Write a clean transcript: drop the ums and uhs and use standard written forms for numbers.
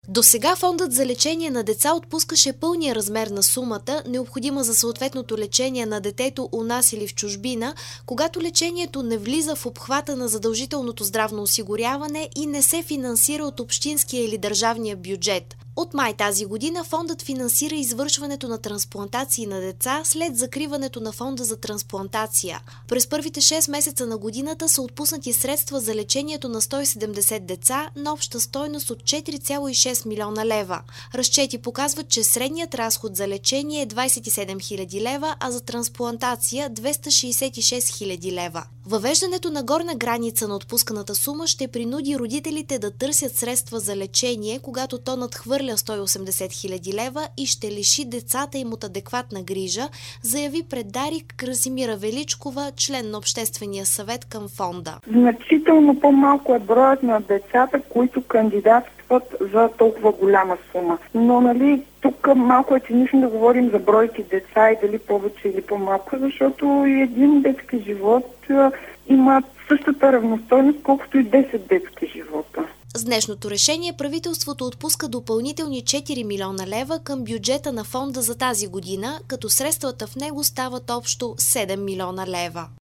Досега фондът за лечение на деца отпускаше пълния размер на сумата, необходима за съответното лечение на детето у нас или в чужбина, когато лечението не влиза в обхвата на задължителното здравно осигуряване и не се финансира от общинския или държавния бюджет. От май тази година фондът финансира извършването на трансплантации на деца след закриването на фонда за трансплантация. През първите 6 месеца на годината са отпуснати средства за лечението на 170 деца на обща стойност от 4,6 милиона лева. Разчети показват, че средният разход за лечение е 27 хиляди лева, а за трансплантация 266 хиляди лева. Въвеждането на горна граница на отпусканата сума ще принуди родителите да търсят средства за лечение, когато то надхвърля 180 хиляди лева и ще лиши децата им от адекватна грижа, заяви пред Дарик Красимира Величкова, член на Обществения съвет към фонда. Значително по-малко е броят на децата, които кандидатстват за толкова голяма сума. Но тук малко е цинично да говорим за бройки деца и дали повече или по-малко, защото и един детски живот има същата равностойност, колкото и 10 детски живота. С днешното решение правителството отпуска допълнителни 4 милиона лева към бюджета на фонда за тази година, като средствата в него стават общо 7 милиона лева.